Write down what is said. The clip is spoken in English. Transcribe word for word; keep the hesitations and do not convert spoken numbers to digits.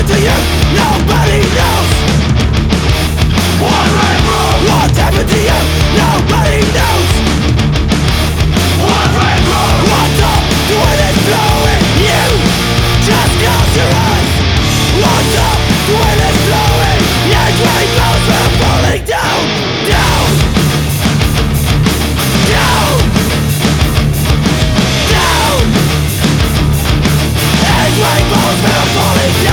happened to you? Nobody knows. What went wrong? What happened to you? Nobody knows. What went wrong? What's up when it's blowing? You just close your eyes. What's up when it's blowing? Your rainbows are falling down, down, down, down. And rainbows are falling down.